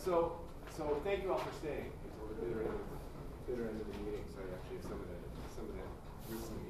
So thank you all for staying until the bitter end of the meeting. So I actually have some of the recently.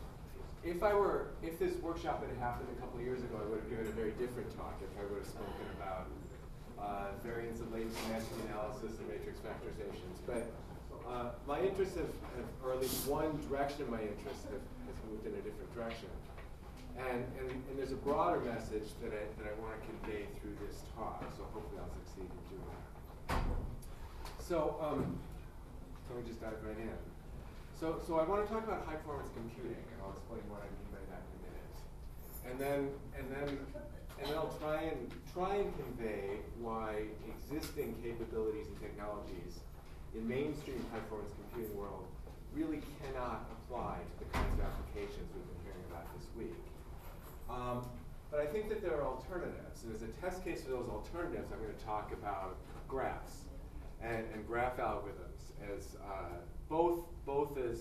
If this workshop had happened a couple of years ago, I would have given a very different talk. If I would have spoken about variants of latent semantic analysis and matrix factorizations. But my interests have, or at least one direction of my interest has moved in a different direction. And there's a broader message that I want to convey through this talk. So hopefully I'll succeed in doing that. So let me just dive right in. So I want to talk about high performance computing, and I'll explain what I mean by that in a minute. And then I'll try and convey why existing capabilities and technologies in mainstream high performance computing world really cannot apply to the kinds of applications we've been hearing about this week. But I think that there are alternatives. And as a test case for those alternatives, I'm going to talk about graphs and graph algorithms as both as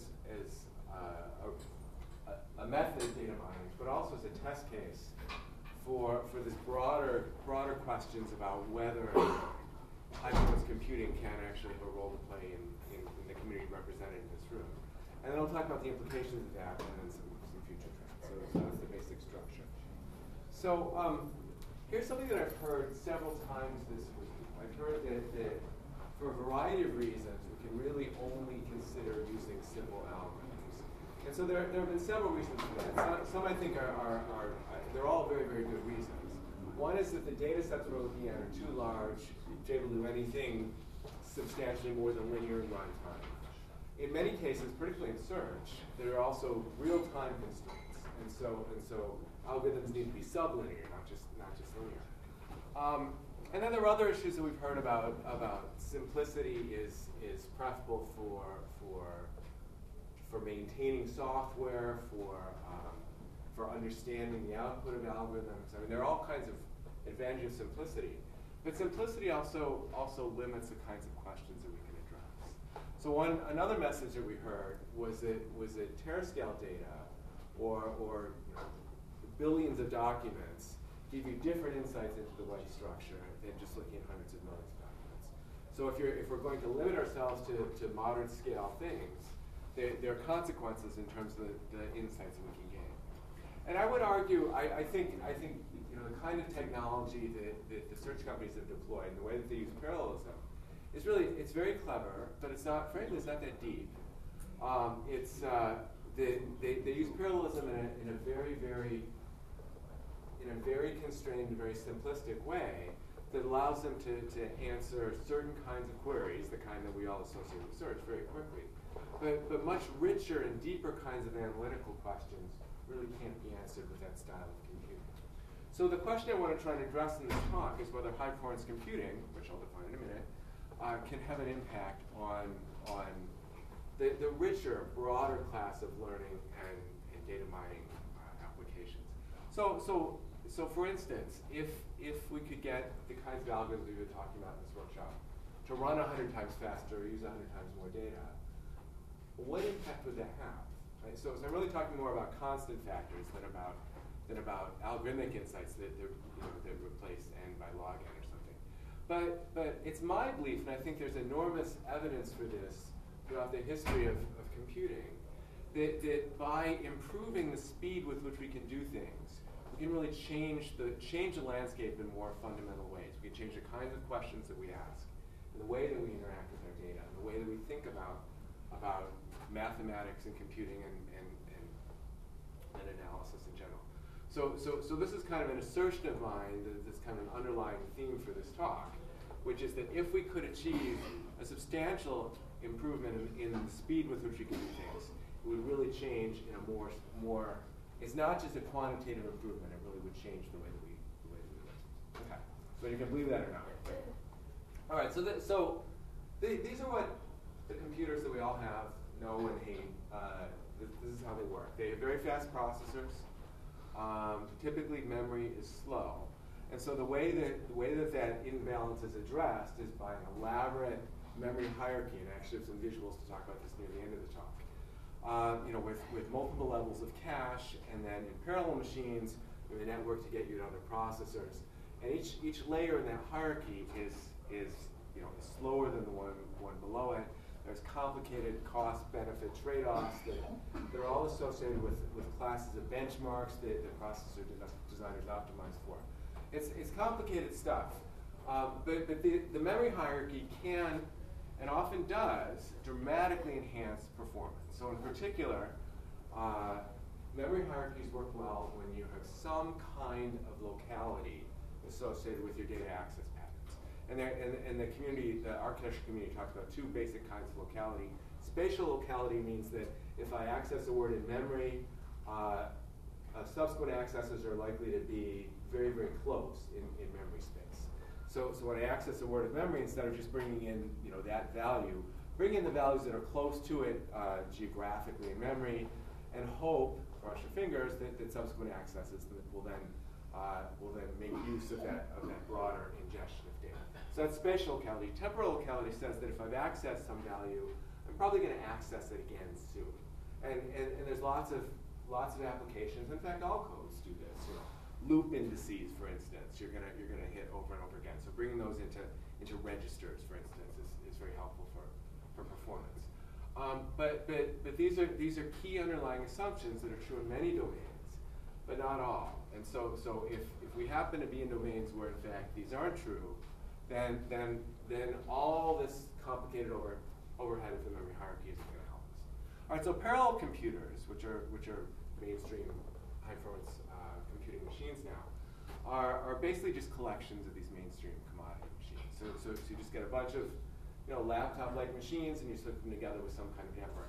a method of data mining, but also as a test case for this broader questions about whether high-performance computing can actually have a role to play in the community represented in this room. And then I'll talk about the implications of that and then some future trends. So that's the basic structure. So here's something that I've heard several times this week. I've heard that for a variety of reasons, we can really only consider using simple algorithms. And so there have been several reasons for that. Some I think they're all very, very good reasons. One is that the data sets we're looking at are too large to be able to do anything substantially more than linear in runtime. In many cases, particularly in search, there are also real-time constraints. And so algorithms need to be sublinear, not just linear. And then there are other issues that we've heard about simplicity is preferable for maintaining software, for understanding the output of algorithms. I mean, there are all kinds of advantages of simplicity, but simplicity also limits the kinds of questions that we can address. So another message that we heard was that terascale data or billions of documents give you different insights into the web structure than just looking at hundreds of millions of documents. So if we're going to limit ourselves to modern scale things, there are consequences in terms of the insights that we can gain. And I would argue, I think the kind of technology that the search companies have deployed and the way that they use parallelism is it's very clever, but frankly, it's not that deep. They use parallelism in a very constrained, very simplistic way that allows them to answer certain kinds of queries, the kind that we all associate with search, very quickly. But much richer and deeper kinds of analytical questions really can't be answered with that style of computing. So the question I want to try and address in this talk is whether high-performance computing, which I'll define in a minute, can have an impact on the richer, broader class of learning and data mining applications. So for instance, if we could get the kinds of algorithms we've been talking about in this workshop to run 100 times faster or use 100 times more data, what impact would that have? Right? So I'm really talking more about constant factors than about algorithmic insights that replace n by log n or something. But it's my belief, and I think there's enormous evidence for this throughout the history of computing, that by improving the speed with which we can do things, we can really change the landscape in more fundamental ways. We can change the kinds of questions that we ask, and the way that we interact with our data, and the way that we think about mathematics and computing and analysis in general. So this is kind of an assertion of mine, this kind of an underlying theme for this talk, which is that if we could achieve a substantial improvement in the speed with which we can do things, it would really change in a more it's not just a quantitative improvement, it really would change the way that we live. Okay, so you can believe that or not. All right, so these are what the computers that we all have know and hate. This is how they work. They have very fast processors. Typically, memory is slow, and so the way that imbalance is addressed is by an elaborate memory hierarchy. And I actually have some visuals to talk about this near the end of the talk. With multiple levels of cache, and then in parallel machines, with a network to get you to other processors. And each layer in that hierarchy is lower than the one below it. There's complicated cost-benefit trade-offs that are all associated with classes of benchmarks that the processor designers optimize for. It's complicated stuff, but the memory hierarchy can, and often does, dramatically enhance performance. So in particular, memory hierarchies work well when you have some kind of locality associated with your data access patterns. And the community, the architecture community, talks about two basic kinds of locality. Spatial locality means that if I access a word in memory, subsequent accesses are likely to be very, very close in memory space. So when I access a word of memory, instead of just bringing in that value, bring in the values that are close to it geographically in memory, and hope, cross your fingers, that subsequent accesses will then make use of that broader ingestion of data. So that's spatial locality. Temporal locality says that if I've accessed some value, I'm probably going to access it again soon. And there's lots of applications. In fact, all codes do this. Loop indices, for instance, you're gonna hit over and over again. So bringing those into registers, for instance, is very helpful for performance. But these are key underlying assumptions that are true in many domains, but not all. And so if we happen to be in domains where in fact these aren't true, then all this complicated overhead of the memory hierarchy isn't going to help us. All right, so parallel computers, which are mainstream high-performance computing machines now, are basically just collections of these mainstream commodity machines. So you just get a bunch of laptop-like machines, and you hook them together with some kind of network.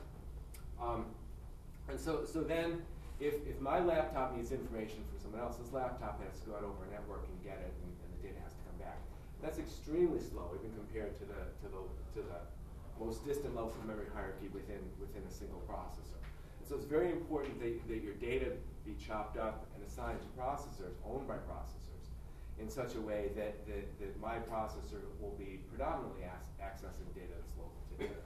And so then, if my laptop needs information from someone else's laptop, it has to go out over a network and get it, and the data has to come back. That's extremely slow, even compared to the most distant levels of memory hierarchy within a single processor. And so it's very important that your data be chopped up and assigned to processors owned by processors in such a way that my processor will be predominantly accessing data that's local to it.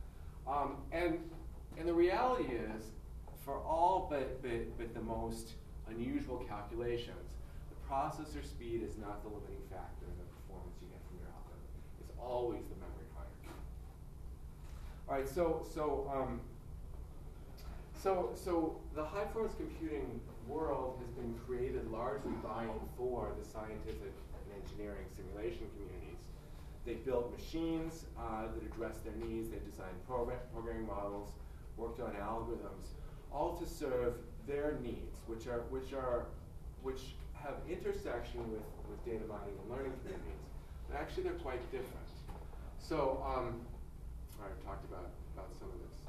And the reality is, for all but the most unusual calculations, the processor speed is not the limiting factor in the performance you get from your algorithm. It's always the memory hierarchy. All right, so the high-performance computing world has been created largely by and for the scientific and engineering simulation communities. They built machines that address their needs. They designed programming models, worked on algorithms, all to serve their needs, which have intersection with data mining and learning communities. But actually, they're quite different. So I've talked about some of this.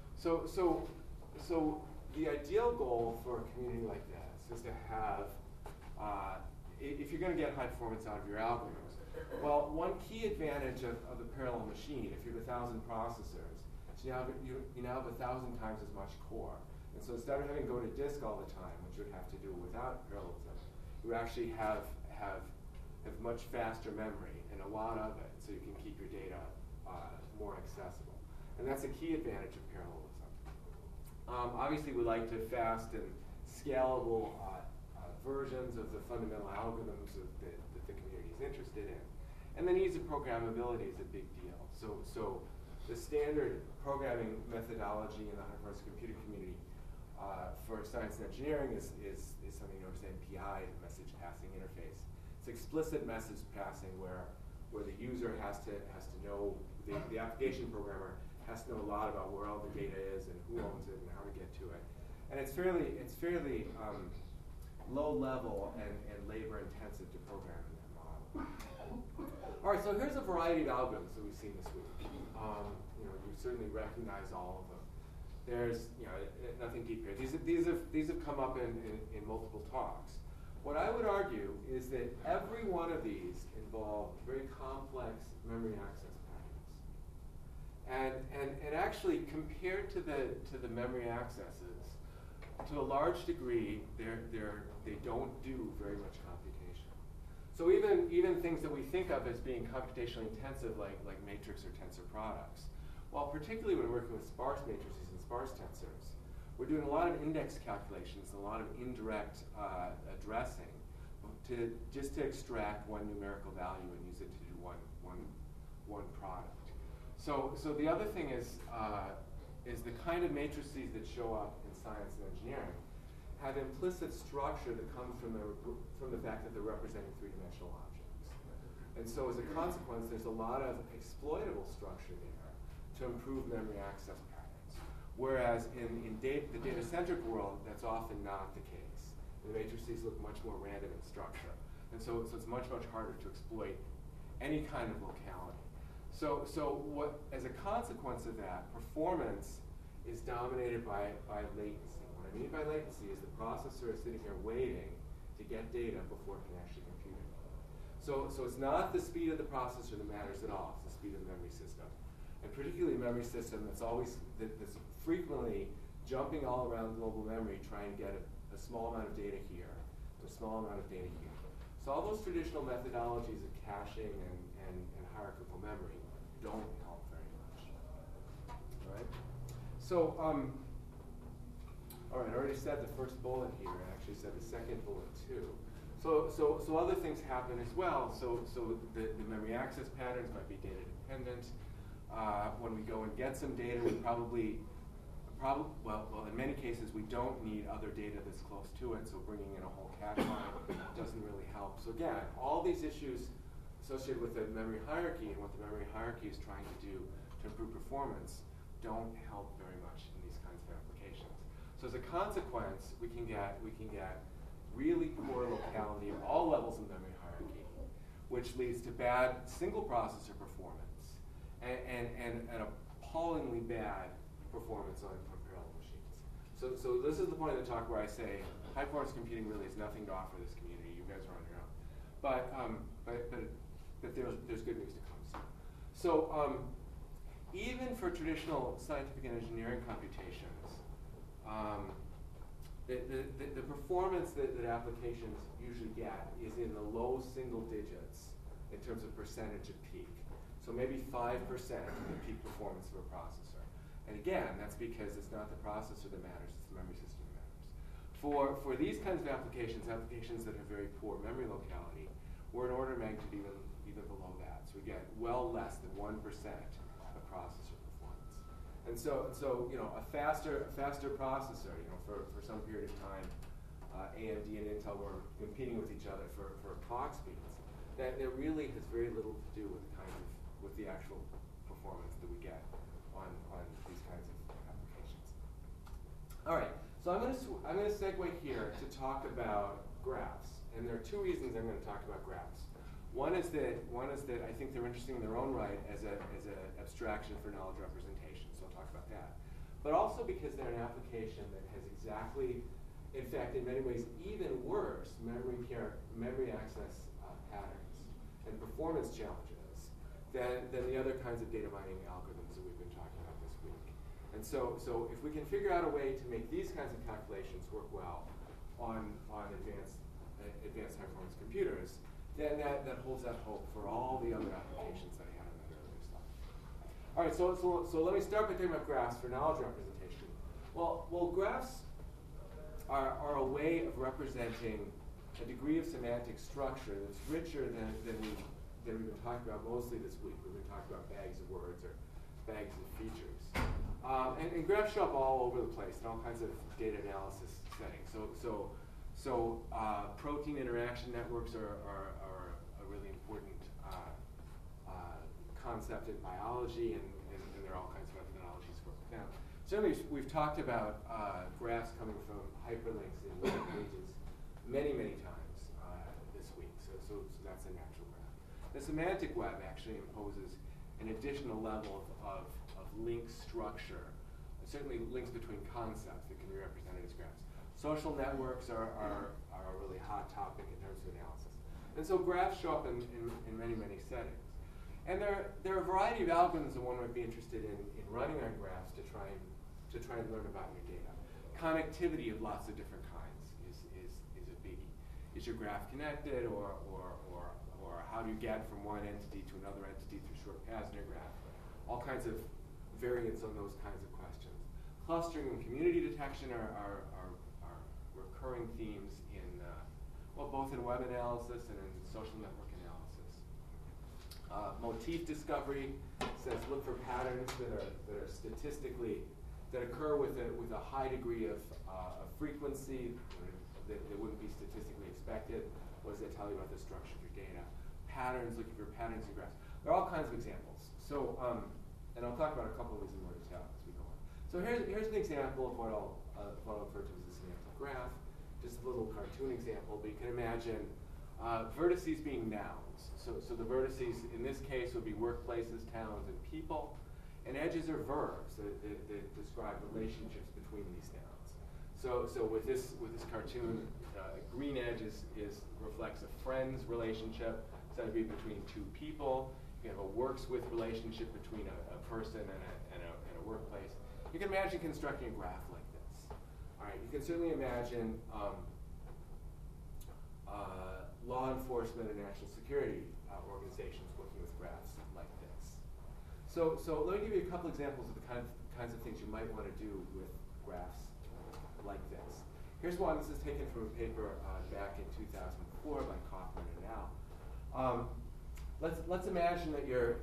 So the ideal goal for a community like this is to have, if you're going to get high performance out of your algorithms, well, one key advantage of the parallel machine, if you have 1,000 processors, you now have 1,000 times as much core. And so instead of having to go to disk all the time, which you would have to do without parallelism, you actually have much faster memory and a lot of it, so you can keep your data more accessible. And that's a key advantage of parallelism. Obviously, we like to fast and scalable versions of the fundamental algorithms that the community is interested in. And the needs of programmability is a big deal. So the standard programming methodology in the high-performance computing community for science and engineering is something known as MPI, the message passing interface. It's explicit message passing where the user has to know, the application programmer has to know a lot about where all the data is and who owns it and how to get to it. And it's fairly low level and labor intensive to program in that model. All right, so here's a variety of algorithms that we've seen this week. You certainly recognize all of them. There's nothing deep here. These have come up in multiple talks. What I would argue is that every one of these involve very complex memory access patterns. And actually, compared to the memory accesses, to a large degree, they don't do very much computation. So even things that we think of as being computationally intensive, like matrix or tensor products, well, particularly when working with sparse matrices and sparse tensors, we're doing a lot of index calculations, a lot of indirect addressing, just to extract one numerical value and use it to do one product. So the other thing is the kind of matrices that show up in science and engineering have implicit structure that comes from the fact that they're representing three-dimensional objects. And so as a consequence, there's a lot of exploitable structure there to improve memory access patterns. Whereas in the data-centric world, that's often not the case. The matrices look much more random in structure. And so it's much, much harder to exploit any kind of locality. So what, as a consequence of that, performance is dominated by latency. What I mean by latency is the processor is sitting here waiting to get data before it can actually compute it. So it's not the speed of the processor that matters at all, it's the speed of the memory system. And particularly a memory system that's that's frequently jumping all around global memory trying to get a small amount of data here, a small amount of data here. So all those traditional methodologies of caching and hierarchical memory don't help very much. All right? So, all right, I already said the first bullet here. I actually said the second bullet too. So other things happen as well. So the memory access patterns might be data dependent. When we go and get some data, we well, in many cases, we don't need other data that's close to it, so bringing in a whole cache line doesn't really help. So again, all these issues associated with the memory hierarchy and what the memory hierarchy is trying to do to improve performance don't help very much in these kinds of applications. So as a consequence, we can get really poor locality at all levels of memory hierarchy, which leads to bad single processor performance and appallingly bad performance on parallel machines. So this is the point of the talk where I say high performance computing really has nothing to offer this community. You guys are on your own. But there's good news to come soon. So even for traditional scientific and engineering computations, the performance that applications usually get is in the low single digits in terms of percentage of peak. So maybe 5% of the peak performance of a processor. And again, that's because it's not the processor that matters, it's the memory system that matters. For these kinds of applications that have very poor memory locality, we're an order of magnitude even below that. So we get well less than 1% of processor performance. And so a faster processor, for some period of time, AMD and Intel were competing with each other for clock speeds. That really has very little to do with the actual performance that we get on these kinds of applications. All right, so I'm going to segue here to talk about graphs, and there are two reasons I'm going to talk about graphs. One is that I think they're interesting in their own right as an abstraction for knowledge representation, so I'll talk about that. But also because they're an application that has exactly, in fact, in many ways, even worse memory access patterns and performance challenges than the other kinds of data mining algorithms that we've been talking about this week. And so if we can figure out a way to make these kinds of calculations work well on advanced high-performance computers, then that holds out hope for all the other applications that I had in that earlier slide. All right, so let me start by talking about graphs for knowledge representation. Well, graphs are a way of representing a degree of semantic structure that's richer than we've been talking about mostly this week. We've been talking about bags of words or bags of features. And graphs show up all over the place in all kinds of data analysis settings. So protein interaction networks are a really important concept in biology, and there are all kinds of methodologies for it. Now, certainly we've talked about graphs coming from hyperlinks in web pages many times this week. So that's a natural graph. The semantic web actually imposes an additional level of link structure, certainly links between concepts that can be represented as graphs. Social networks are a really hot topic in terms of analysis. And so graphs show up in many settings. And there are a variety of algorithms that one might be interested in running on graphs to try and learn about your data. Connectivity of lots of different kinds is a biggie. Is your graph connected, or how do you get from one entity to another entity through short paths in your graph? All kinds of variants on those kinds of questions. Clustering and community detection are recurring themes in both in web analysis and in social network analysis. Motif discovery, says look for patterns that are statistically, that occur with a high degree of frequency that wouldn't be statistically expected. What does that tell you about the structure of your data? Patterns, looking for patterns in graphs. There are all kinds of examples. So, and I'll talk about a couple of these in more detail as we go on. So here's an example of what I'll refer to as a semantic graph. Just a little cartoon example, but you can imagine vertices being nouns. So the vertices in this case would be workplaces, towns, and people. And edges are verbs that describe relationships between these nouns. So with this cartoon, green edge reflects a friend's relationship, so that would be between two people. You have a works with relationship between a person and a workplace. You can imagine constructing a graph like this. All right, you can certainly imagine law enforcement and national security organizations working with graphs like this. So let me give you a couple examples of the kinds of things you might want to do with graphs like this. Here's one. This is taken from a paper back in 2004 by Kaufman and al. Let's imagine that you're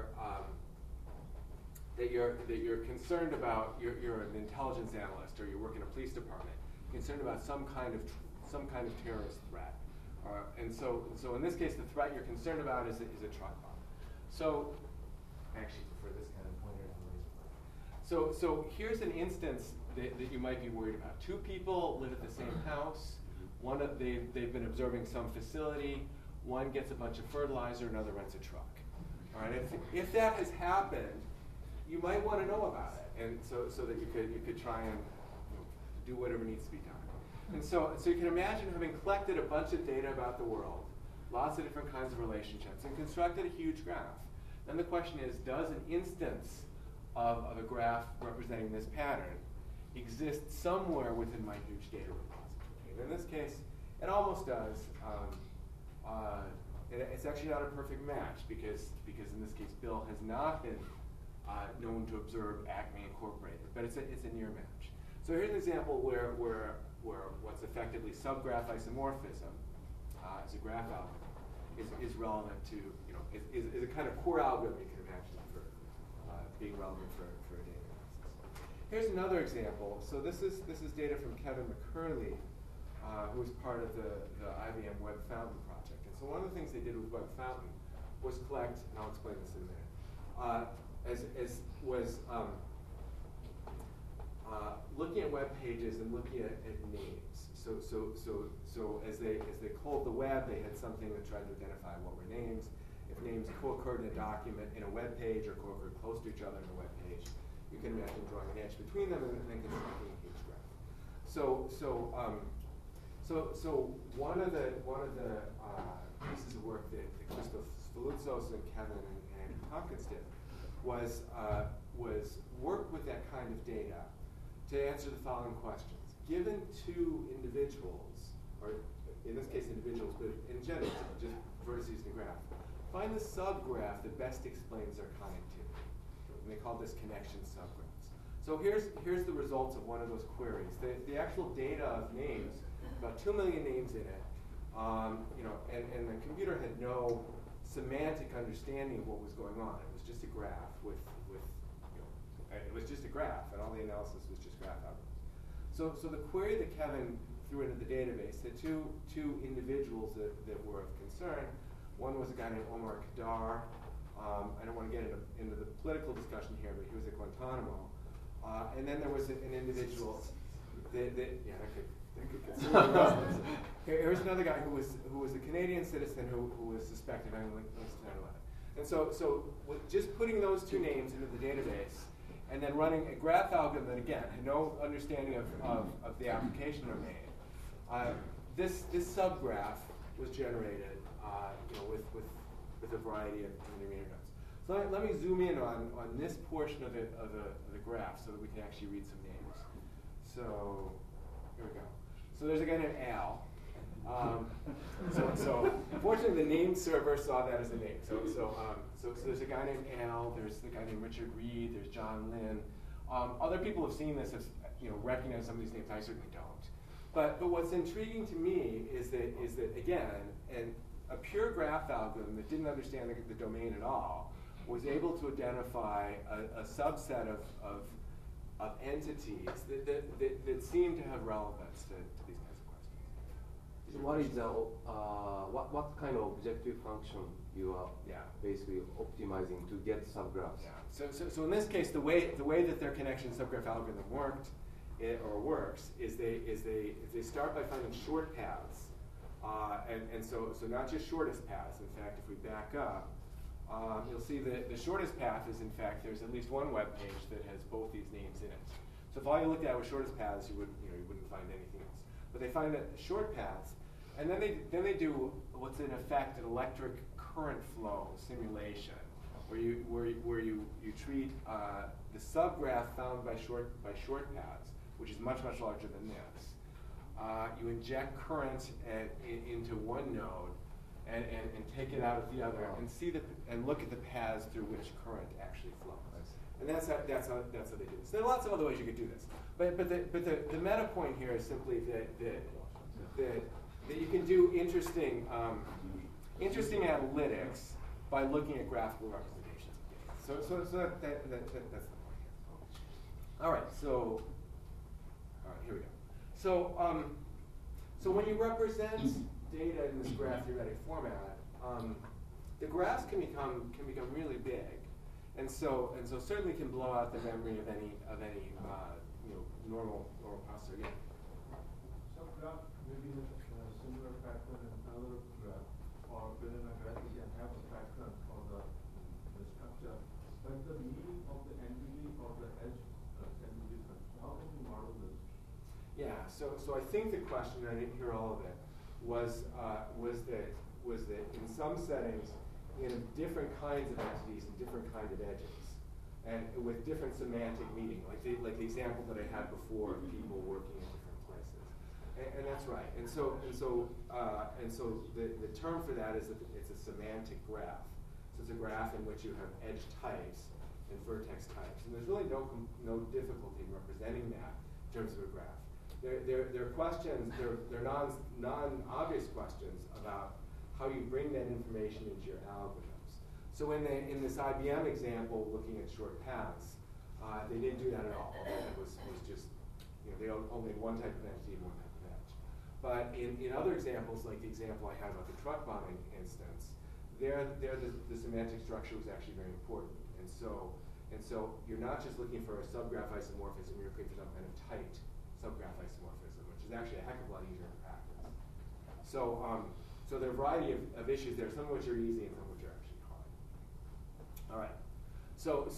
concerned about you're an intelligence analyst or you work in a police department, concerned about some kind of terrorist threat. And so in this case, the threat you're concerned about is a truck bomb. So I actually prefer this kind of pointer to the laser pointer. So here's an instance that you might be worried about. Two people live at the same house. They've been observing some facility. One gets a bunch of fertilizer, another rents a truck. All right. If that has happened, you might want to know about it, and so that you could try and do whatever needs to be done. And so you can imagine having collected a bunch of data about the world, lots of different kinds of relationships, and constructed a huge graph. Then the question is, does an instance of a graph representing this pattern exist somewhere within my huge data repository? And in this case, it almost does. It's actually not a perfect match because in this case, Bill has not been known to observe Acme Incorporated, but it's a near match. So here's an example where what's effectively subgraph isomorphism as a graph algorithm is relevant to, is a kind of core algorithm you can imagine for being relevant for a data analysis. Here's another example. So this is data from Kevin McCurley, who was part of the IBM Web Fountain project. And so one of the things they did with Web Fountain was collect, and I'll explain this in a minute, looking at web pages and looking at names. So as they culled the web, they had something that tried to identify what were names. If names co-occurred in a document in a web page or co-occurred close to each other in a web page, you can imagine drawing an edge between them and then constructing a huge graph. So one of the pieces of work that Christoph Spolutzos and Kevin and Andrew Tompkins did was work with that kind of data to answer the following questions. Given two individuals, or in this case individuals, but in general, just vertices in a graph, find the subgraph that best explains their connectivity. And they call this connection subgraphs. So here's the results of one of those queries. The actual data of names, about 2 million names in it, and the computer had no semantic understanding of what was going on. It was just a graph it was just a graph, and all the analysis was just graph algorithms. So the query that Kevin threw into the database had two individuals that were of concern. One was a guy named Omar Kadar. I don't want to get into the political discussion here, but he was at Guantanamo. And then there was an individual that could consider resonance. Here's another guy who was a Canadian citizen who was suspected of having links to 9/11. And so with just putting those two names into the database and then running a graph algorithm that, again, had no understanding of the application domain, this subgraph was generated with a variety of intermediate nodes. So let me zoom in on this portion of the graph so that we can actually read some names. So here we go. So there's a guy named Al. So unfortunately, the name server saw that as a name. So there's a guy named Al. There's the guy named Richard Reed. There's John Lynn. Other people have seen this, recognize some of these names. I certainly don't. But what's intriguing to me is that again, a pure graph algorithm that didn't understand the domain at all was able to identify a subset of entities that seem to have relevance to these kinds of questions. So what is the what kind of objective function you are basically optimizing to get subgraphs? Yeah. So in this case, the way that their connection subgraph algorithm works is they start by finding short paths, and so not just shortest paths. In fact, if we back up, you'll see that the shortest path is, in fact, there's at least one web page that has both these names in it. So if all you looked at was shortest paths, you wouldn't find anything else. But they find that short paths, and then they do what's in effect an electric current flow simulation, where you treat the subgraph found by short paths, which is much larger than this. You inject current into one node, and take it out of the other, and look at the paths through which current actually flows. And that's how they do this. There are lots of other ways you could do this, but the meta point here is simply that you can do interesting analytics by looking at graphical representations of data. So that's the point here. All right, here we go. So when you represent data in this graph theoretic format, the graphs can become really big, and so certainly can blow out the memory of any normal processor. Yeah. Some graph may be a similar pattern in another graph, or within a graph you can have a pattern for the structure, but the meaning of the entity or the edge can be different. So how can you model this? Yeah. So I think the question, I didn't hear all of it, was that in some settings, in different kinds of entities and different kinds of edges, and with different semantic meaning, like the example that I had before of people working in different places, and that's right. And so the term for that is that it's a semantic graph. So it's a graph in which you have edge types and vertex types, and there's really no difficulty in representing that in terms of a graph. There are questions, they're non-obvious questions about how you bring that information into your algorithms. So in this IBM example, looking at short paths, they didn't do that at all. It was just, they only had one type of entity and one type of edge. But in other examples, like the example I had about the truck bombing instance, there the semantic structure was actually very important. And so you're not just looking for a subgraph isomorphism, you're looking for some kind of tight subgraph isomorphism, which is actually a heck of a lot easier in practice. So there are a variety of issues there, some of which are easy and some of which are actually hard. All right. So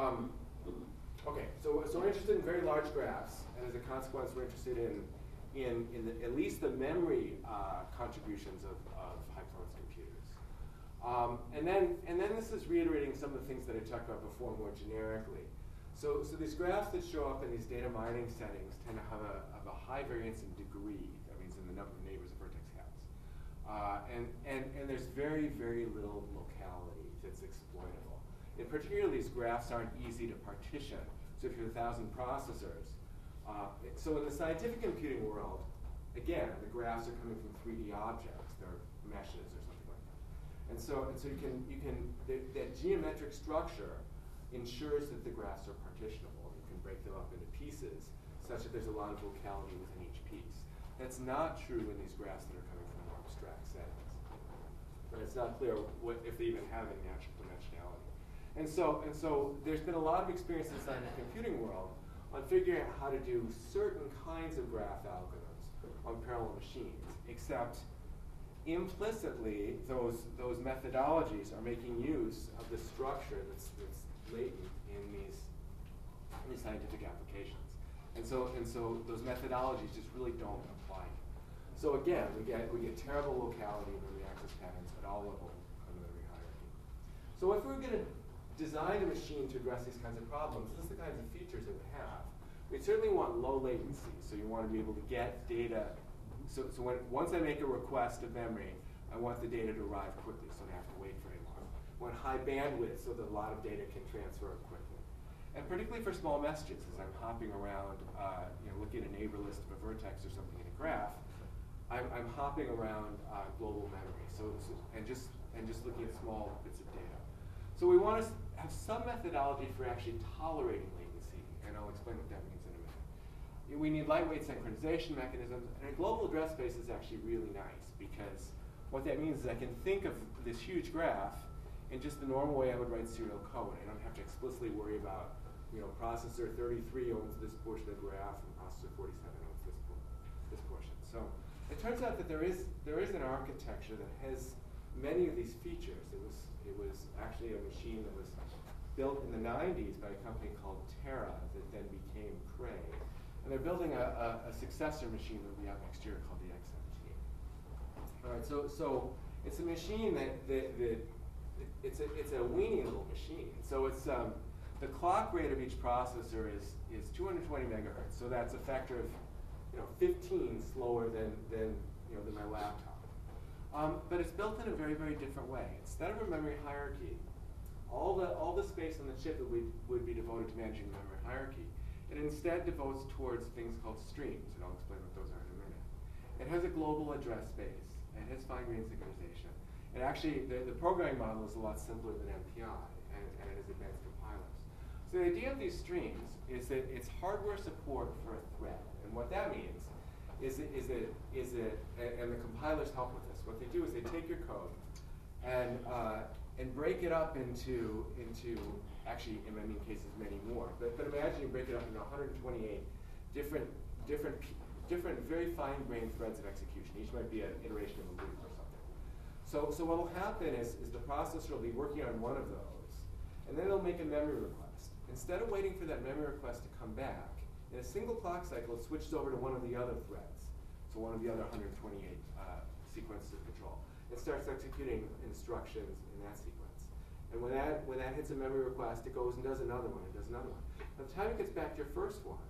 we're interested in very large graphs, and as a consequence, we're interested in at least the memory contributions of high-performance computers. And then this is reiterating some of the things that I talked about before more generically. So these graphs that show up in these data mining settings tend to have a high variance in degree. That means in the number of neighbors a vertex has. And there's very little locality that's exploitable. In particular, these graphs aren't easy to partition. So if you have 1,000 processors, so in the scientific computing world, again, the graphs are coming from 3D objects. They're meshes or something like that. And so you can that geometric structure ensures that the graphs are partitionable. You can break them up into pieces such that there's a lot of locality within each piece. That's not true in these graphs that are coming from more abstract settings. But it's not clear if they even have any natural dimensionality. And so there's been a lot of experience in the scientific computing world on figuring out how to do certain kinds of graph algorithms on parallel machines, except implicitly those methodologies are making use of the structure that's latent in these scientific applications, and so those methodologies just really don't apply. So again, we get terrible locality in memory access patterns at all levels of the memory hierarchy. So if we're going to design a machine to address these kinds of problems, this is the kinds of features it would have. We certainly want low latency, so you want to be able to get data. So once I make a request of memory, I want the data to arrive quickly, so I don't have to wait very long. I want high bandwidth, so that a lot of data can transfer quickly. And particularly for small messages, as I'm hopping around, looking at a neighbor list of a vertex or something in a graph, I'm hopping around global memory. And just looking at small bits of data. So we want to have some methodology for actually tolerating latency, and I'll explain what that means in a minute. We need lightweight synchronization mechanisms, and a global address space is actually really nice, because what that means is I can think of this huge graph in just the normal way I would write serial code. I don't have to explicitly worry about, processor 33 owns this portion of the graph, and processor 47 owns this portion. So it turns out that there is an architecture that has many of these features. It was actually a machine that was built in the 90s by a company called Terra that then became Cray. And they're building a successor machine that will be out next year called the X17. All right, so it's a machine that it's a weenie little machine. So it's the clock rate of each processor is 220 megahertz. So that's a factor of 15 slower than my laptop. But it's built in a very, very different way. Instead of a memory hierarchy, all the space on the chip that would be devoted to managing the memory hierarchy, it instead devotes towards things called streams, and I'll explain what those are in a minute. It has a global address space. It has fine-grained synchronization. And actually, the programming model is a lot simpler than MPI, and it has advanced compilers. So the idea of these streams is that it's hardware support for a thread. And what that means is that and the compilers help with this. What they do is they take your code and break it up into actually, in many cases, many more. But imagine you break it up into 128 different very fine-grained threads of execution. Each might be an iteration of a loop or something. So what will happen is the processor will be working on one of those, and then it'll make a memory request. Instead of waiting for that memory request to come back, in a single clock cycle, it switches over to one of the other threads, so one of the other 128 sequences of control. It starts executing instructions in that sequence. And when that hits a memory request, it goes and does another one, and does another one. By the time it gets back to your first one,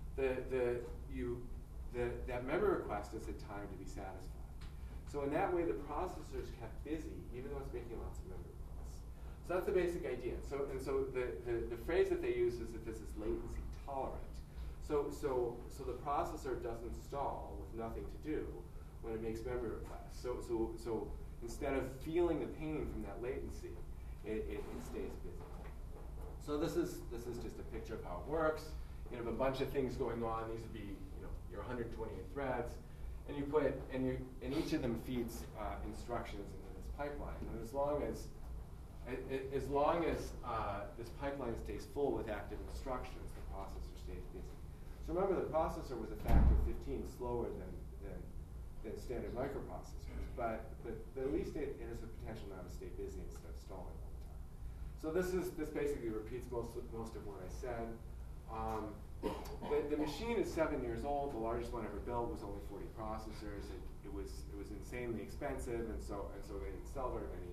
that memory request has had time to be satisfied. So in that way, the processor is kept busy, even though it's making lots of memory requests. So that's the basic idea. So the phrase that they use is that this is latency tolerant. So the processor doesn't stall with nothing to do when it makes memory requests. So instead of feeling the pain from that latency, it stays busy. So this is just a picture of how it works. You have a bunch of things going on. These would be your 128 threads, and each of them feeds instructions into this pipeline. And as long as this pipeline stays full with active instructions, the processor stays busy. So remember, the processor was a factor of 15 slower than standard microprocessors, but at least it has the potential now to stay busy instead of stalling all the time. So this basically repeats most of what I said. The machine is 7 years old. The largest one ever built was only 40 processors. It was insanely expensive, and so they didn't sell very many.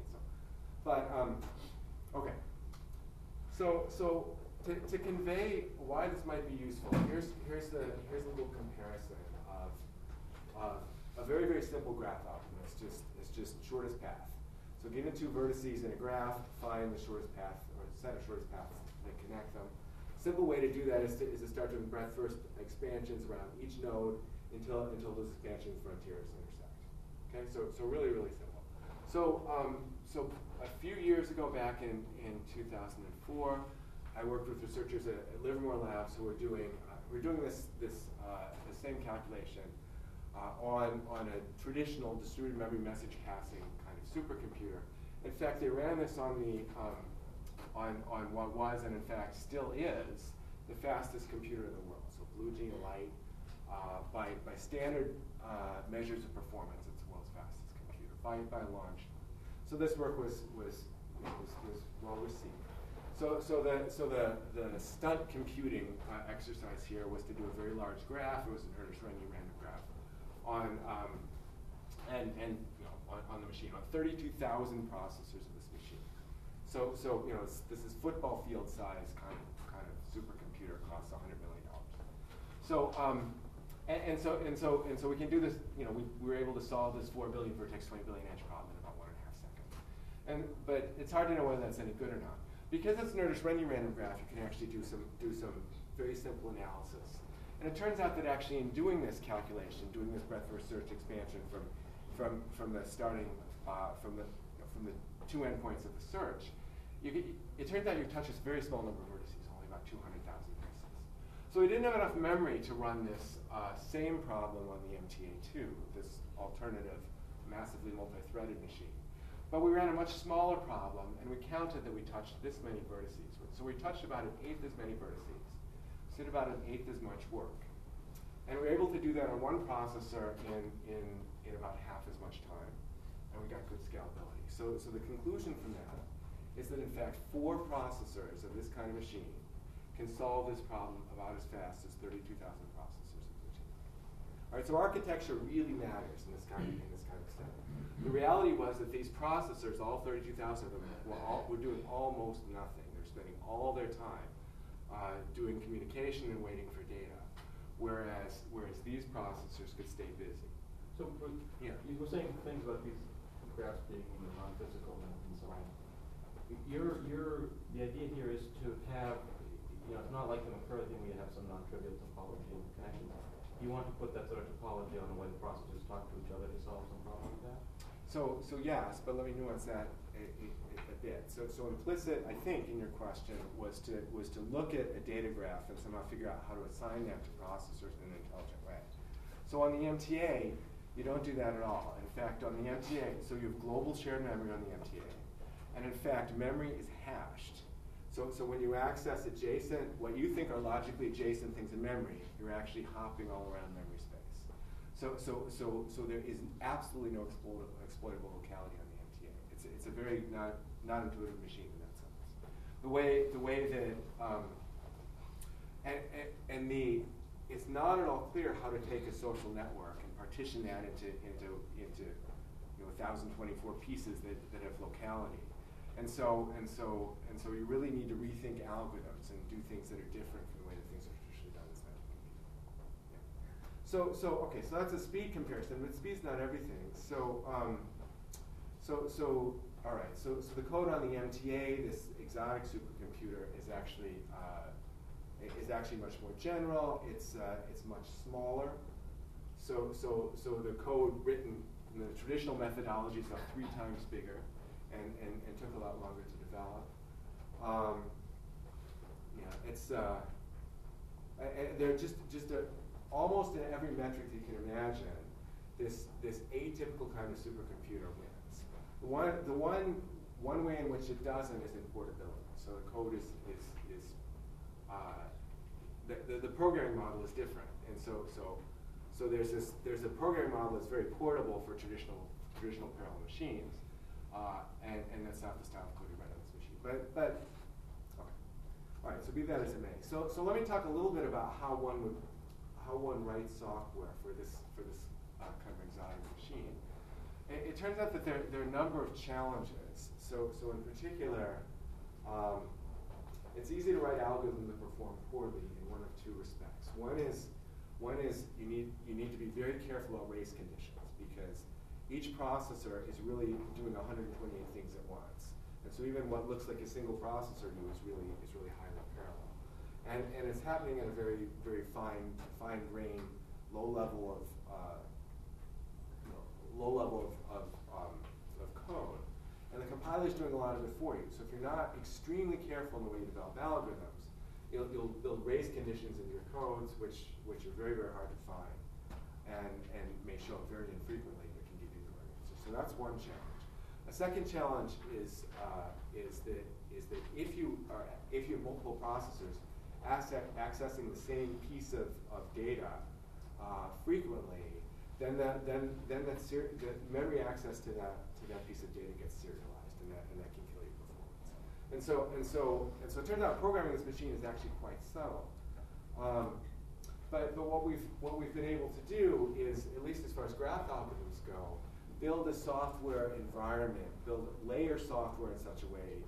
Okay. So to convey why this might be useful, here's a little comparison of a very, very simple graph algorithm. It's just shortest path. So given two vertices in a graph, find the shortest path or set of shortest paths that connect them. Simple way to do that is to start doing breadth first expansions around each node until those expansion frontiers intersect. Okay, so really, really simple. So a few years ago, back in 2004, I worked with researchers at Livermore Labs who were doing this same calculation on a traditional distributed memory message passing kind of supercomputer. In fact, they ran this on what was and in fact still is the fastest computer in the world. So Blue Gene Light, by standard measures of performance, it's the world's fastest computer by a long shot. So this work was well received. So the stunt computing exercise here was to do a very large graph. It was an Ernest-Rönnke random graph on the machine, on 32,000 processors of this machine. So this is football field size kind of supercomputer, costs $100 million. So so we can do this. We were able to solve this 4 billion vertex 20 billion edge problem in about 1.5 seconds. But it's hard to know whether that's any good or not. Because it's an Ernest-Rönnke random graph, you can actually do some very simple analysis. And it turns out that actually in doing this calculation, doing this breadth first search expansion from the starting from the two endpoints of the search, it turns out you touch this very small number of vertices, only about 200,000 pixels. So we didn't have enough memory to run this same problem on the MTA2, this alternative massively multi-threaded machine. But we ran a much smaller problem, and we counted that we touched this many vertices. So we touched about 1/8 as many vertices, so did about 1/8 as much work. And we were able to do that on one processor in about half as much time, and we got good scalability. So the conclusion from that is that in fact 4 processors of this kind of machine can solve this problem about as fast as 32,000 processors of glitching. All right, so architecture really matters in this kind of setting. The reality was that these processors, all 32,000 of them, were doing almost nothing. They're spending all their time doing communication and waiting for data, whereas these processors could stay busy. So Yeah. you were saying things about these graphs being non-physical and so on. The idea here is to have, it's not like an Merkle thing where you have some non-trivial topology and connection. You want to put that sort of topology on the way the processors talk to each other to solve some problem like that? So yes, but let me nuance that a bit. So implicit, I think, in your question was to look at a data graph and somehow figure out how to assign that to processors in an intelligent way. So on the MTA, you don't do that at all. In fact, on the MTA, so you have global shared memory on the MTA, and in fact, memory is hashed. So when you access adjacent, what you think are logically adjacent things in memory, you're actually hopping all around memory space. So there is absolutely no exploitable locality on the MTA. It's a very not intuitive machine in that sense. The way that it's not at all clear how to take a social network and partition that into 1,024 pieces that have locality. And so you really need to rethink algorithms and do things that are different from the way that things are traditionally done inside the computer. Yeah. So that's a speed comparison, but speed's not everything. All right. So the code on the MTA, this exotic supercomputer, is actually much more general. It's much smaller. So the code written in the traditional methodology is about 3 times bigger. And took a lot longer to develop. They're just almost in every metric you can imagine, this atypical kind of supercomputer wins. The one way in which it doesn't is in portability. So the code is the programming model is different, and so there's a programming model that's very portable for traditional parallel machines. And that's not the style of code you write on this machine. But okay. All right, so be that as it may. So let me talk a little bit about how one writes software for this kind of exotic machine. It turns out that there are a number of challenges. So in particular, it's easy to write algorithms that perform poorly in one of 2 respects. One is you need to be very careful about race conditions, because each processor is really doing 128 things at once. And so even what looks like a single processor is really highly parallel. And it's happening at a very, very fine-grained, low level of code. And the compiler is doing a lot of it for you. So if you're not extremely careful in the way you develop algorithms, you'll build race conditions into your codes, which are very, very hard to find, and may show up very infrequently. So that's one challenge. A second challenge is that if you have multiple processors accessing the same piece of data frequently, then the memory access to that piece of data gets serialized, and that can kill your performance. And so it turns out programming this machine is actually quite subtle. But what we've been able to do is, at least as far as graph algorithms go, build a software environment, layer software in such a way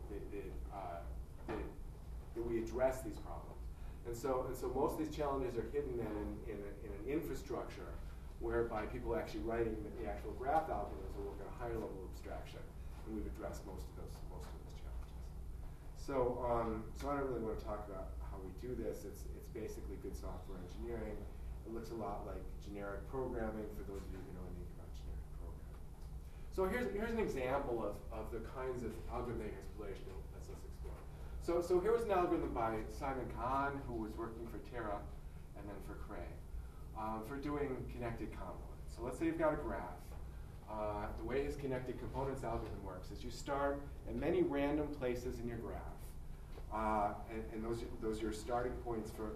that we address these problems. And so most of these challenges are hidden then in an infrastructure whereby people actually writing the actual graph algorithms will work at a higher level of abstraction, and we've addressed most of those challenges. So I don't really want to talk about how we do this. It's basically good software engineering. It looks a lot like generic programming for those of you who know anything about generic programming. So here's an example of the kinds of algorithmic exploration let's explore. So here was an algorithm by Simon Kahn, who was working for Terra and then for Cray, for doing connected convoluts. So let's say you've got a graph. The way his connected components algorithm works is you start at many random places in your graph, and those are your starting points for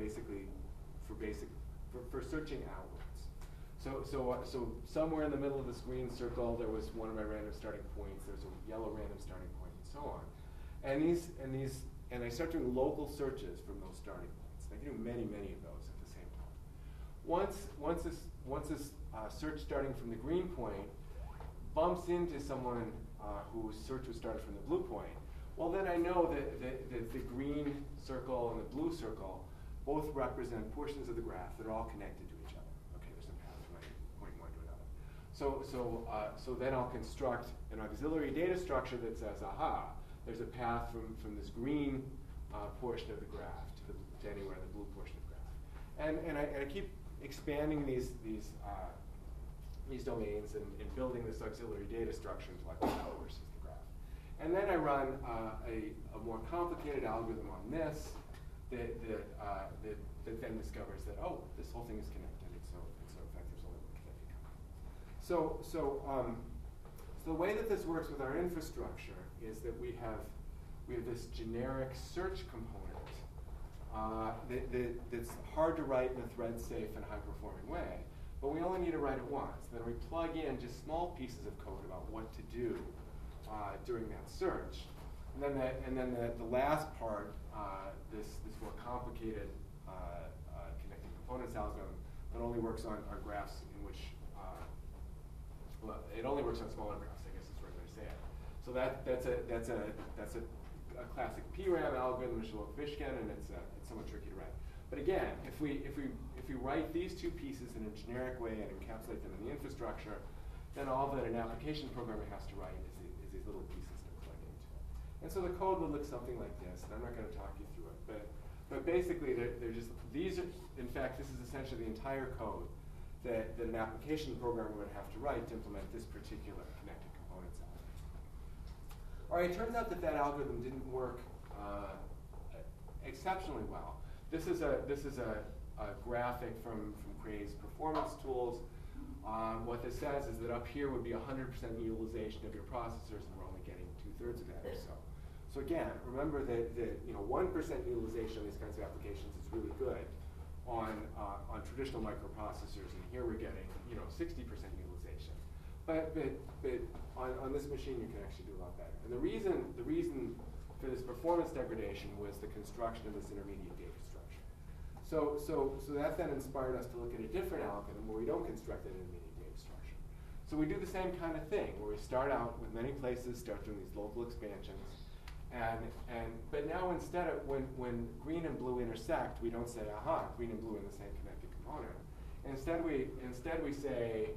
searching outwards. So somewhere in the middle of the screen circle, there was one of my random starting points. There's a yellow random starting point, and so on. And I start doing local searches from those starting points. I can do many of those at the same time. Once this search starting from the green point bumps into someone whose search was started from the blue point, well, then I know that the green circle and the blue circle both represent portions of the graph that are all connected to each other. Okay, there's a path from point one to another. So then I'll construct an auxiliary data structure that says, aha, there's a path from this green portion of the graph to anywhere in the blue portion of the graph. And I keep expanding these domains and building this auxiliary data structure into like the versus the graph. And then I run a more complicated algorithm on this that then discovers that, oh, this whole thing is connected. And so in fact there's only one connected component. So the way that this works with our infrastructure is that we have this generic search component that's hard to write in a thread-safe and high-performing way, but we only need to write it once. Then we plug in just small pieces of code about what to do during that search, and then the last part, this more complicated connected components algorithm that only works on graphs in which well, it only works on smaller graphs, I guess is the right way to say it. So that's a classic PRAM algorithm, Michel-Fishkin, and it's somewhat tricky to write. But again, if we write these two pieces in a generic way and encapsulate them in the infrastructure, then all that an application programmer has to write is these little pieces to plug into. And so the code would look something like this, and I'm not going to talk you through it, but basically they're just, these are, in fact, this is essentially the entire code that an application programmer would have to write to implement this particular connected components algorithm. All right, it turns out that algorithm didn't work exceptionally well. This is a graphic from Cray's performance tools. What this says is that up here would be 100% utilization of your processors, and we're only getting 2/3 of that or so. So again, remember that 1% utilization of these kinds of applications is really good on traditional microprocessors, and here we're getting 60% utilization. But on this machine you can actually do a lot better. And the reason for this performance degradation was the construction of this intermediate data structure. So that then inspired us to look at a different algorithm where we don't construct an intermediate data structure. So we do the same kind of thing where we start out with many places, start doing these local expansions, but now instead of when green and blue intersect, we don't say, aha, green and blue are the same connected component. Instead we say,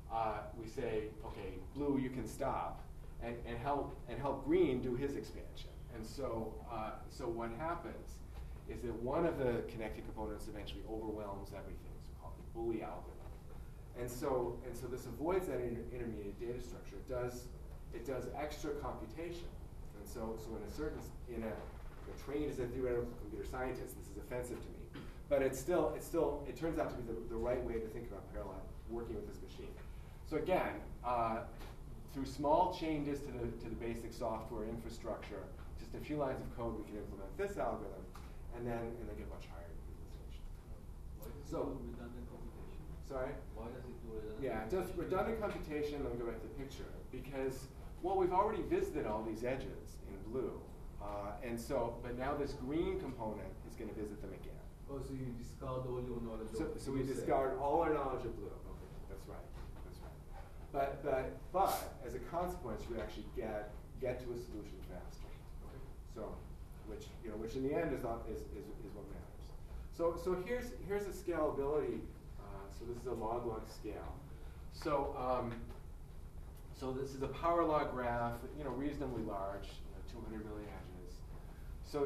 okay, blue, you can stop, and help green do his expansion. And so what happens is that one of the connected components eventually overwhelms everything. So we call it the bully algorithm. And so this avoids that intermediate data structure. It does extra computation. And so in a trained as a theoretical computer scientist, this is offensive to me. But it turns out to be the right way to think about parallel working with this machine. So again, through small changes to the basic software infrastructure, just a few lines of code, we can implement this algorithm, and then get much higher utilization. Why does So- it do redundant computation? Sorry? Why does it do redundant Yeah, it does redundant computation. Let me go back to the picture, because we've already visited all these edges in blue, but now this green component is going to visit them again. Oh, so you discard all your knowledge of So we blue discard set. all our knowledge of blue. Okay, that's right. But as a consequence, you actually get to a solution faster. Okay. So, which in the end is what matters. So here's a scalability. So this is a log scale. So this is a power law graph, reasonably large, 200 million edges. So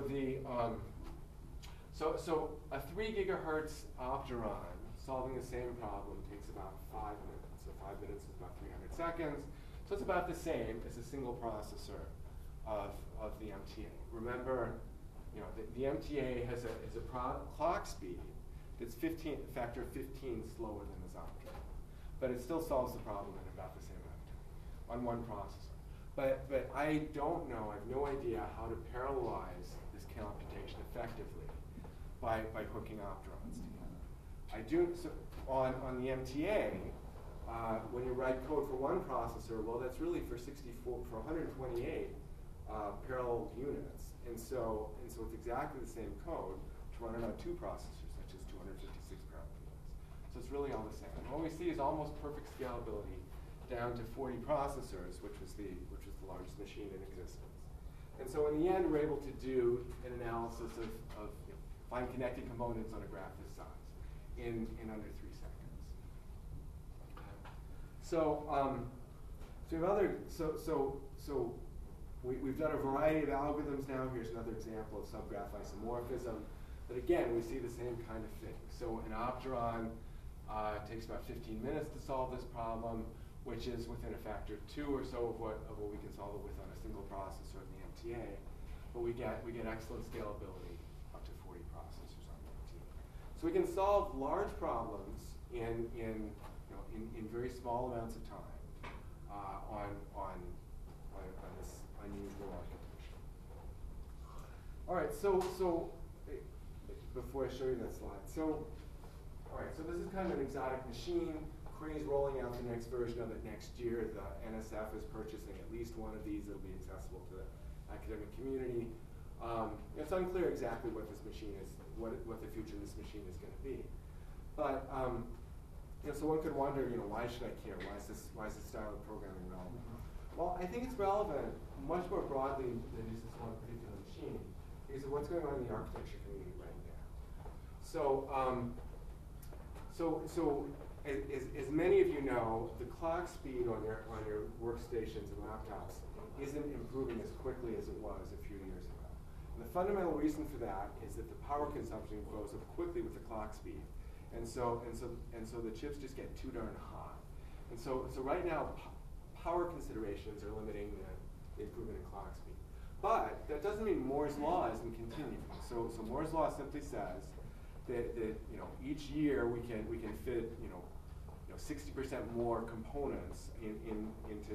so a 3 gigahertz Opteron solving the same problem takes about 5 minutes. So 5 minutes is about 300 seconds. So So it's about the same as a single processor of the MTA. Remember, the MTA has a clock speed that's factor 15 slower than the Optron, but it still solves the problem in about the same amount of time on one processor. But I don't know, I have no idea how to parallelize this computation effectively by hooking Optrons together. I do, so on the MTA, when you write code for one processor, well, that's really for 128 parallel units. And so it's exactly the same code to run it on two processors, such as 256 parallel units. So it's really all the same. And what we see is almost perfect scalability down to 40 processors, which was the largest machine in existence. And so in the end, we're able to do an analysis of find connected components on a graph this size in under 3 seconds. So we have we've done a variety of algorithms now. Here's another example of subgraph isomorphism. But again, we see the same kind of thing. So an Opteron takes about 15 minutes to solve this problem, which is within a factor of 2 or so of what we can solve it with on a single processor of the MTA. But we get excellent scalability up to 40 processors on the MTA. So we can solve large problems in very small amounts of time on this unusual architecture. All right, so before I show you that slide, so this is kind of an exotic machine. Crane's rolling out the next version of it next year. The NSF is purchasing at least one of these that'll be accessible to the academic community. It's unclear exactly what this machine is, what the future of this machine is going to be. But so one could wonder, why should I care? Why is this style of programming relevant? Well, I think it's relevant much more broadly than just this one particular machine, because of what's going on in the architecture community right now. So as many of you know, the clock speed on your workstations and laptops isn't improving as quickly as it was a few years ago. And the fundamental reason for that is that the power consumption grows up quickly with the clock speed, and so the chips just get too darn hot. And so right now, power considerations are limiting the improvement in clock speed. But that doesn't mean Moore's law isn't continuing. So Moore's law simply says that each year we can fit 60% more components into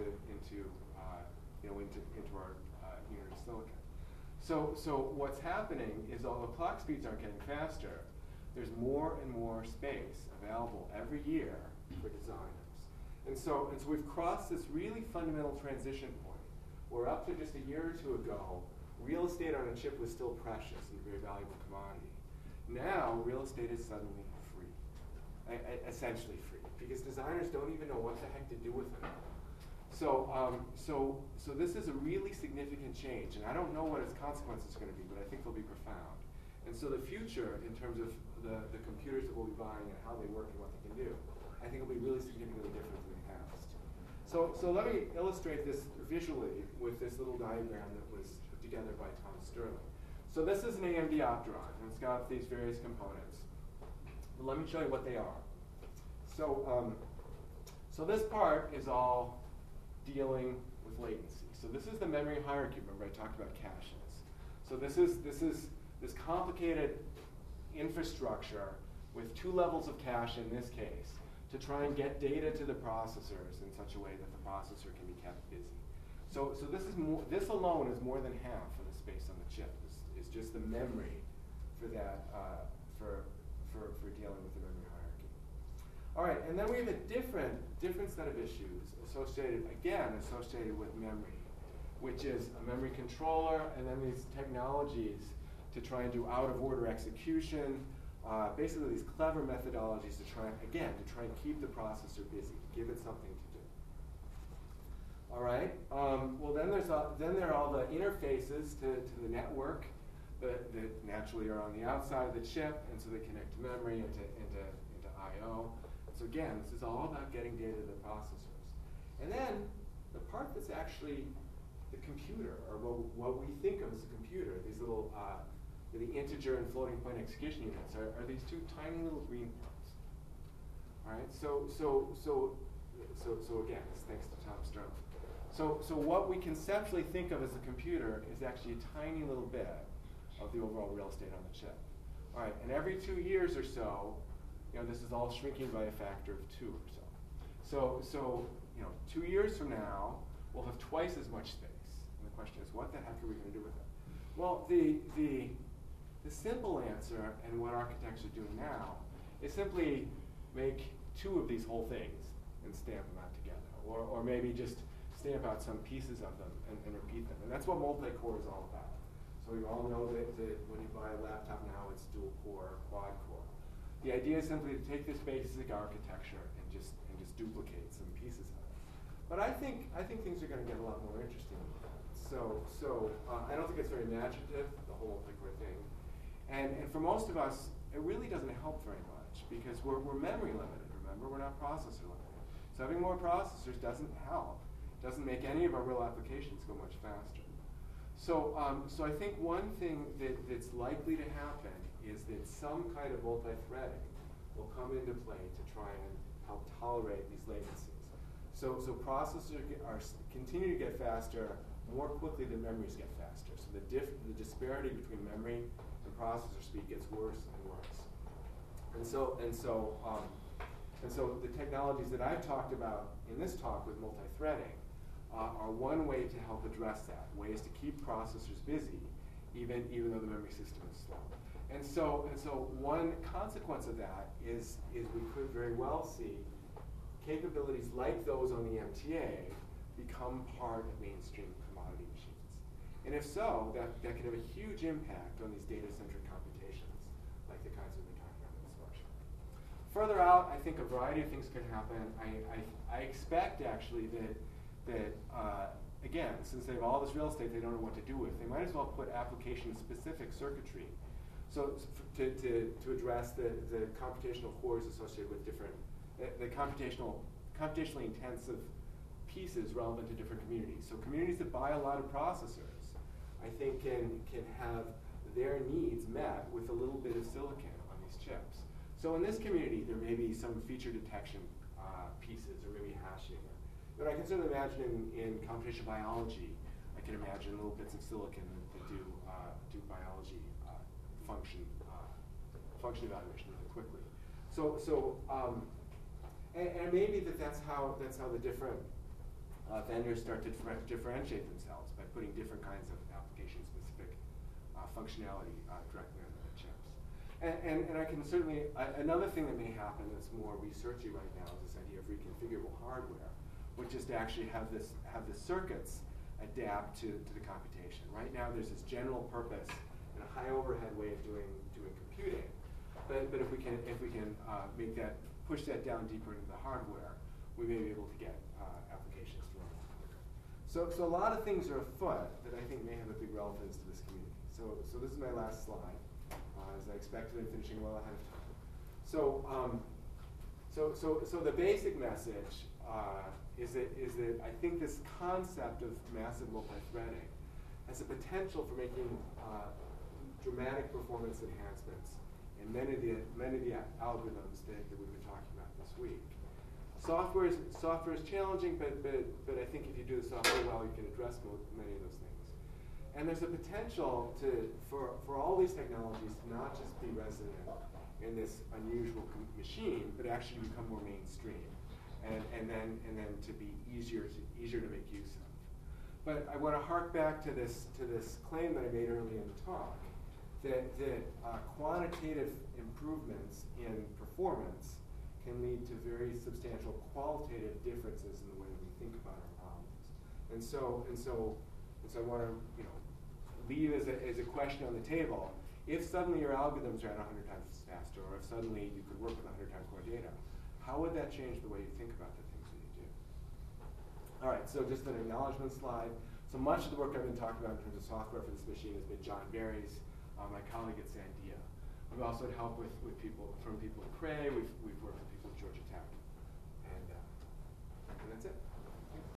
our unit of silicon. So what's happening is, although clock speeds aren't getting faster, there's more and more space available every year for designers. And so we've crossed this really fundamental transition point, where up to just a year or two ago, real estate on a chip was still precious and a very valuable commodity. Now, real estate is suddenly free, essentially free, because designers don't even know what the heck to do with it. So this is a really significant change, and I don't know what its consequences are going to be, but I think they'll be profound. And so the future, in terms of the computers that we'll be buying and how they work and what they can do, I think will be really significantly different from the past. So let me illustrate this visually with this little diagram that was put together by Tom Sterling. So this is an AMD Opteron, and it's got these various components. But let me show you what they are. So this part is all dealing with latency. So this is the memory hierarchy. Remember, I talked about caches. So this is this complicated infrastructure with 2 levels of cache in this case, to try and get data to the processors in such a way that the processor can be kept busy. So this alone is more than half of the space on the chip. Is just the memory for that for dealing with the memory hierarchy. All right, and then we have a different set of issues associated with memory, which is a memory controller, and then these technologies to try and do out-of-order execution. Basically, these clever methodologies to try and keep the processor busy, give it something to do. All right. Well, then there are all the interfaces to the network that naturally are on the outside of the chip, and so they connect to memory into I/O. So again, this is all about getting data to the processors. And then the part that's actually the computer, or what we think of as a computer, these little the integer and floating point execution units are these 2 tiny little green parts. All right. So again, this thanks to Tom Sterling. So what we conceptually think of as a computer is actually a tiny little bit of the overall real estate on the chip. All right, and every 2 years or so, this is all shrinking by a factor of 2 or so. So 2 years from now, we'll have twice as much space. And the question is, what the heck are we going to do with it? Well, the simple answer, and what architects are doing now, is simply make 2 of these whole things and stamp them out together, or maybe just stamp out some pieces of them and repeat them. And that's what multi-core is all about. So we all know that when you buy a laptop now, it's dual core or quad core. The idea is simply to take this basic architecture and just duplicate some pieces of it. But I think things are going to get a lot more interesting than that. So I don't think it's very imaginative, the whole multi-core thing. And for most of us, it really doesn't help very much because we're memory limited. Remember, we're not processor limited. So having more processors doesn't help. Doesn't make any of our real applications go much faster. So I think one thing that's likely to happen is that some kind of multi-threading will come into play to try and help tolerate these latencies. So processors continue to get faster more quickly than memories get faster. So the disparity between memory and processor speed gets worse and worse. And so the technologies that I've talked about in this talk with multi-threading are one way to help address that, ways to keep processors busy, even though the memory system is slow. And so one consequence of that is we could very well see capabilities like those on the MTA become part of mainstream commodity machines. And if so, that could have a huge impact on these data-centric computations, like the kinds we've been talking about in this lecture. Further out, I think a variety of things could happen. I expect actually that again, since they have all this real estate they don't know what to do with, they might as well put application-specific circuitry. So to address the computational cores associated with different, the computationally intensive pieces relevant to different communities. So communities that buy a lot of processors, I think can have their needs met with a little bit of silicon on these chips. So in this community, there may be some feature detection pieces or maybe hashing. But I can certainly imagine in computational biology, I can imagine little bits of silicon that do biology function evaluation really quickly. And maybe that's how the different vendors start to differentiate themselves by putting different kinds of application-specific functionality directly on the chips. And I can certainly another thing that may happen that's more researchy right now is this idea of reconfigurable hardware, which is to actually have the circuits adapt to the computation. Right now, there's this general purpose and a high overhead way of doing computing. But if we can push that down deeper into the hardware, we may be able to get applications to run quicker. So a lot of things are afoot that I think may have a big relevance to this community. So this is my last slide, as I expected, I'm finishing well ahead of time. So the basic message is that I think this concept of massive multi-threading has the potential for making dramatic performance enhancements in many of the algorithms that we've been talking about this week. Software is challenging, but I think if you do the software well, you can address many of those things. And there's a potential for all these technologies to not just be resident in this unusual machine, but actually become more mainstream. And then to be easier to make use of. But I want to hark back to this claim that I made earlier in the talk, that quantitative improvements in performance can lead to very substantial qualitative differences in the way that we think about our problems. And so I want to leave as a question on the table: if suddenly your algorithms are at 100 times faster, or if suddenly you could work with 100 times more data, how would that change the way you think about the things that you do? All right, so just an acknowledgement slide. So much of the work I've been talking about in terms of software for this machine has been John Barry's, my colleague at Sandia. We've also had help with people at Cray. We've worked with people at Georgia Tech. And that's it.